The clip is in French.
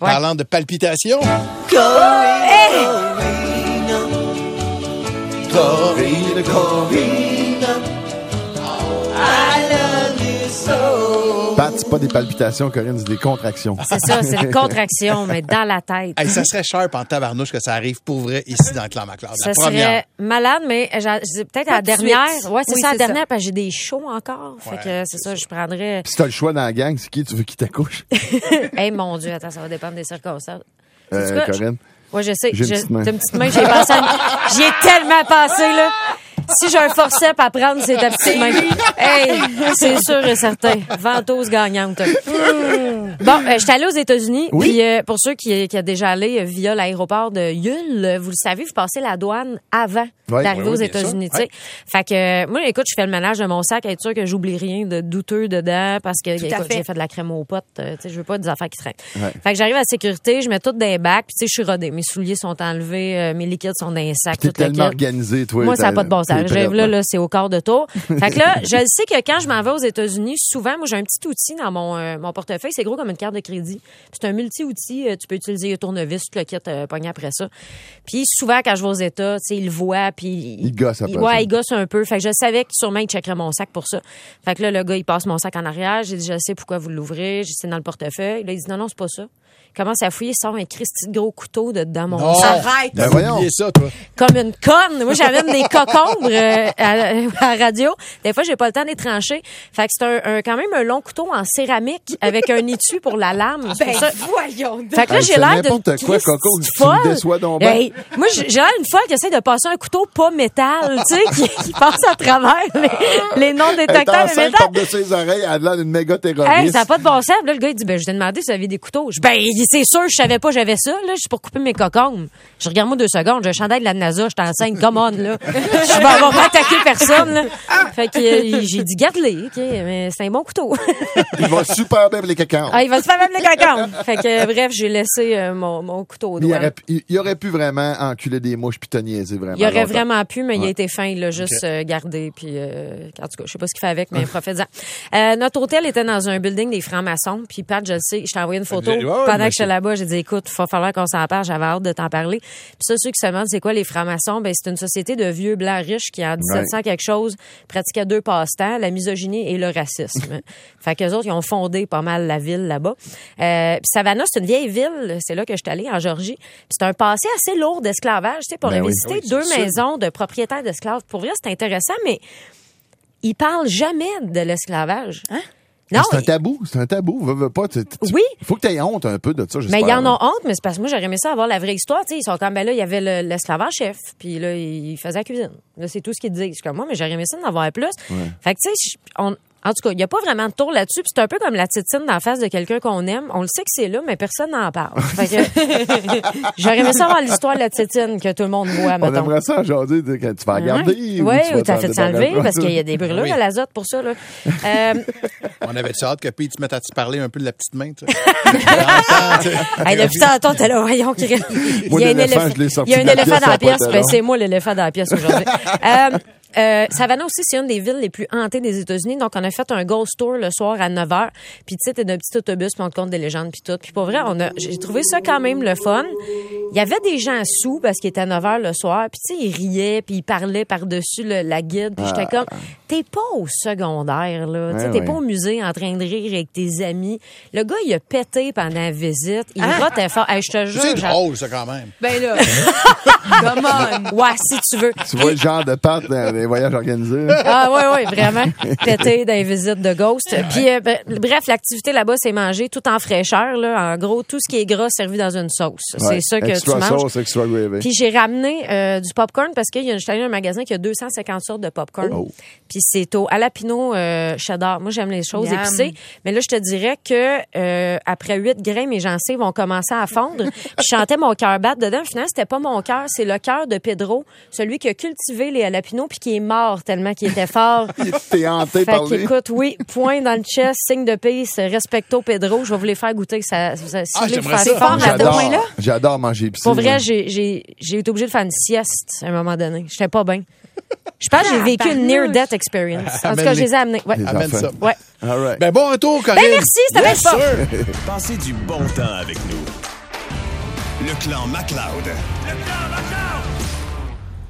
Parlant de palpitations. Corina, Corina, I love you so. Pat, c'est pas des palpitations, Corinne, c'est des contractions. C'est ça, c'est des contractions, mais dans la tête. Hey, ça serait sharp en tabarnouche que ça arrive pour vrai ici dans le clan McLeod. Ça serait malade, mais peut-être à la dernière. Ouais, c'est Oui, ça, la c'est dernière, parce que j'ai des shows encore. Fait que c'est ça, je prendrais. Puis si t'as le choix dans la gang, c'est qui tu veux qui t'accouche? Hey, mon Dieu, attends, ça va dépendre des circonstances. Corinne? Ouais, je sais. J'ai une petite main. T'as une petite main, j'y ai tellement passé, là. Si j'ai un forceps à prendre, c'est ta petite main. Hey, c'est sûr et certain. Ventouse gagnante. Bon, j'étais allée aux États-Unis. Oui. Puis pour ceux qui a déjà allé via l'aéroport de Hull, vous le savez, vous passez la douane avant d'arriver aux bien États-Unis. sûr. Tu sais. Fait que moi, écoute, je fais le ménage de mon sac, être sûr que j'oublie rien de douteux dedans, parce que écoute, j'ai fait de la crème aux potes. Tu sais, je veux pas des affaires qui traînent. Ouais. Fait que j'arrive à la sécurité, je mets tout dans les bacs, puis tu sais, je suis rodée. Mes souliers sont enlevés, mes liquides sont dans les sacs. T'es tout le tellement kit. organisé, toi. Moi, ça n'a pas de bon sens. t'es prête, Là, c'est au quart de tour. Fait que là, je sais que quand je m'en vais aux États-Unis, souvent, moi, j'ai un petit outil dans mon portefeuille. C'est gros comme une carte de crédit. C'est un multi-outil. Tu peux utiliser le tournevis, tout le kit pogné après ça. Puis souvent, quand je vais aux États, tu sais, il le voit, puis Il gosse après ça. Ouais, il gosse un peu. Fait que je savais que sûrement, il checkerait mon sac pour ça. Fait que là, le gars, il passe mon sac en arrière. J'ai dit, je sais pourquoi vous l'ouvrez. J'ai dit, c'est dans le portefeuille. Là, il dit, non, c'est pas ça. Il commence à fouiller, il sort un Christy de gros couteau dedans mon sac. Arrête! Ben voyons. Oubliez ça, toi. Comme une conne. Moi, j'amène des cocombres à la radio. Des fois, j'ai pas le temps de les trancher. Fait que c'est quand même un long couteau en céramique avec un étui pour la lame. C'est Ben, pour ça. voyons donc. Fait que là, Hey, j'ai c'est l'air de n'importe quoi, Coco, tu me déçois donc bien. Hey, moi, j'ai l'air d'une folle qui essaie de passer un couteau pas métal, tu sais, qui passe à travers les non Elle est détecteurs de enceinte métal. par-dessus les oreilles, elle a l'air d'une méga Hey, terroriste. ça n'a pas de bon sens. Là, le gars, il dit, je t'ai demandé si vous aviez des couteaux. C'est sûr, je savais pas j'avais ça, là. C'est pour couper mes cocombes. Je regarde, moi, 2 secondes. J'ai un chandail de la NASA. Je t'enseigne, come on, là. Je vais avoir pas attaqué personne, là. Fait que, j'ai dit, garde-les, OK, mais c'est un bon couteau. Il va super bien pour les cacao. Ah, il va se faire même les cocombes. Fait que, bref, j'ai laissé mon couteau au doigt. Il aurait pu vraiment enculer des mouches puis te niaiser vraiment. Il aurait longtemps. vraiment pu, mais il a été fin. Il l'a juste gardé. Puis, en tout cas, je sais pas ce qu'il fait avec, mais profite-en. Notre hôtel était dans un building des francs-maçons. Puis, Pat, je le sais, je t'ai envoyé une photo. Ouais, Pendant mais que j'étais là-bas, j'ai dit, écoute, il va falloir qu'on s'en parle. J'avais hâte de t'en parler. Puis ça, ceux qui se demandent c'est quoi les francs-maçons, ben c'est une société de vieux blancs riches qui, en 1700 quelque chose, pratiquaient 2 passe-temps, la misogynie et le racisme. Fait qu'eux autres, ils ont fondé pas mal la ville là-bas. Puis Savannah, c'est une vieille ville. C'est là que je suis allée, en Georgie. Puis c'est un passé assez lourd d'esclavage. Tu sais, pour visiter 2 maisons de propriétaires d'esclaves. Pour vrai, c'est intéressant, mais ils parlent jamais de l'esclavage. Hein? Non, C'est un tabou. Veux pas. Oui. Il faut que tu aies honte un peu de ça, j'espère. mais ils en ont honte, mais c'est parce que moi, j'aurais aimé ça avoir la vraie histoire. Tu sais, ils sont comme, ben là, il y avait l'esclavage chef, puis là, il faisait la cuisine. Là, c'est tout ce qu'ils disent. Je suis comme moi, mais j'aurais aimé ça d'en avoir plus. Fait que, tu sais, en tout cas, il n'y a pas vraiment de tour là-dessus. Puis c'est un peu comme la titine dans la face de quelqu'un qu'on aime. On le sait que c'est là, mais personne n'en parle. Fait que j'aurais aimé ça avoir l'histoire de la titine que tout le monde voit, On mettons. aimerait ça aujourd'hui quand tu vas regarder. Oui, tu vas t'as t'en fait s'enlever débarrasser. parce qu'il y a des brûlures à l'azote pour ça. Là. On avait hâte que Pete se mette à te parler un peu de la petite main, tu sais. Hey, depuis tantôt, t'es là, voyons, Chris. Moi, Il y a un l'éléphant, je l'ai sorti il y a un de la éléphant pièce, dans ça la a pas pièce. été Ben, long. c'est moi l'éléphant dans la pièce aujourd'hui. Savannah aussi, c'est une des villes les plus hantées des États-Unis. Donc, on a fait un ghost tour le soir à 9h. Puis, tu sais, t'es dans un petit autobus, puis on te compte des légendes, puis tout. Puis, pour vrai, j'ai trouvé ça quand même le fun. Il y avait des gens sous parce qu'il était à 9h le soir. Puis, tu sais, ils riaient, puis ils parlaient par-dessus la guide. Puis, j'étais comme, t'es pas au secondaire, là. Tu sais, t'es pas au musée en train de rire avec tes amis. Le gars, il a pété pendant la visite. Il rotait fort. Hey, je te jure. C'est drôle, ça, quand même. Ben là, come on. Ouais, si tu veux. Tu vois le genre de part dans les voyages organisés. là. Ah oui, vraiment. Pété dans les visites de Ghost. Puis, bref, l'activité là-bas, c'est manger tout en fraîcheur. Là. En gros, tout ce qui est gras servi dans une sauce. Ouais. C'est ça que Extra tu manges. sauce, extra gravy. Puis j'ai ramené du popcorn parce qu'il y a un magasin qui a 250 sortes de popcorn. Oh. Puis c'est au jalapeno cheddar. Moi, j'aime les choses Yum. épicées. Mais là, je te dirais que après 8 grains, mes gencives vont commencer à fondre. Puis je chantais mon cœur battre dedans. Finalement, c'était pas mon cœur, c'est le cœur de Pedro, celui qui a cultivé les jalapenos puis qui est mort tellement qu'il était fort. T'es hanté Fait par lui. qu'écoute, oui, point dans le chest, signe de peace, respecto Pedro. Je vais vous les faire goûter. Si vous les j'aimerais faire ça. fort là-dedans. J'adore manger épicé. Pour vrai, moi. j'ai été obligée de faire une sieste à un moment donné. J'étais pas bien. Je pense que j'ai vécu une near-death experience. En tout cas, je les ai amenés. Ouais. Les Amène enfants. ça. Ouais. All right. Ben, bon retour, Corinne. Ben, merci, c'était bien fort. Passez du bon temps avec nous. Le clan MacLeod. Le clan MacLeod!